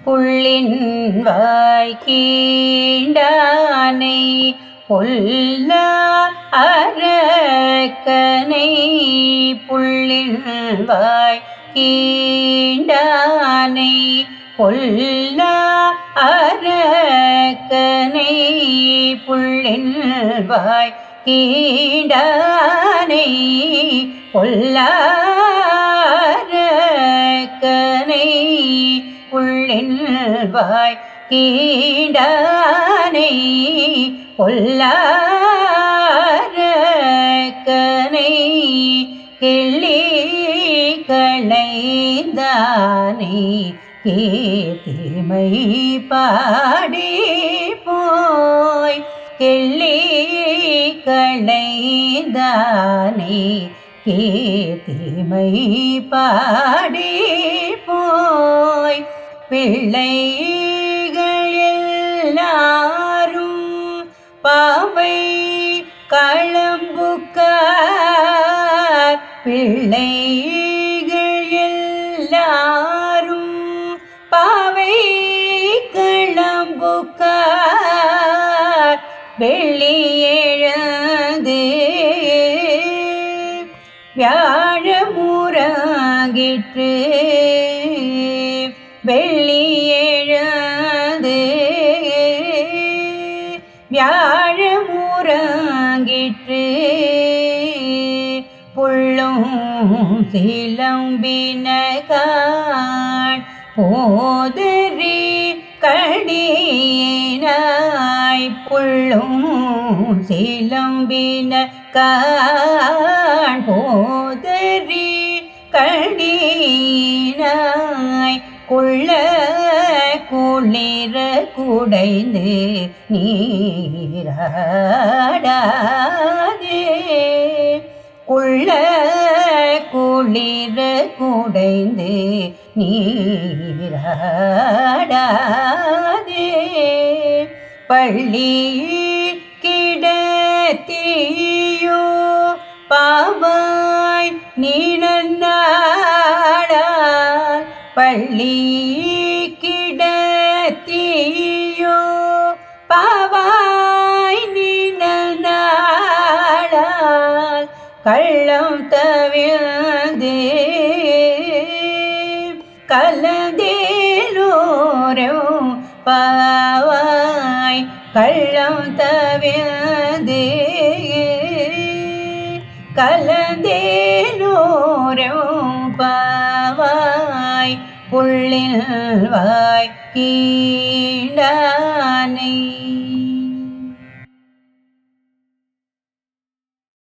புள்ளின் வாய் கீண்டானை பொல்ல அரக்கனை புள்ளின் வாய் கீண்டானை பொல்ல அரக்கனை புள்ளின் வாய் கீண்டானை பொல்ல அரக்கனை புள்ளின் வாய் கீண்டானை பொல்ல அரக்கனை கிள்ளி களைந்தானை கீர்த்திமை பாடி போய் கிள்ளி களைந்தானை கீர்த்திமை பாடி போய் பிள்ளைகள் எல்லாரும் பாவை களம்புக்கார் பிள்ளைகள் எல்லாரும் பாவை களம்புக்கார் வெள்ளி எழுந்து வியாழமுறங்கிற்று வெள்ளி எழுந்து வியாழமுறங்கிற்று புள்ளும் சிலம்பினகான் போதறி கடியினாய் புள்ளும் சிலம்பினகான் போதறி கடியினாய் குள்ள குளிர குடைந்து நீராடாதே குள்ள குளிர குடைந்து நீராடாதே பள்ளி கிடத்தியோ பாவாய் நீனாடால் பள்ளி கிடத்தியோ பாவாய் நீனாடால் கள்ளம் தவிழ்ந்து கலந்தேலோரும் பாவாய் கள்ளம் தவிழ்ந்து கலந்தேலோரும் பாவாய் புள்ளின் வாய் கீண்டானை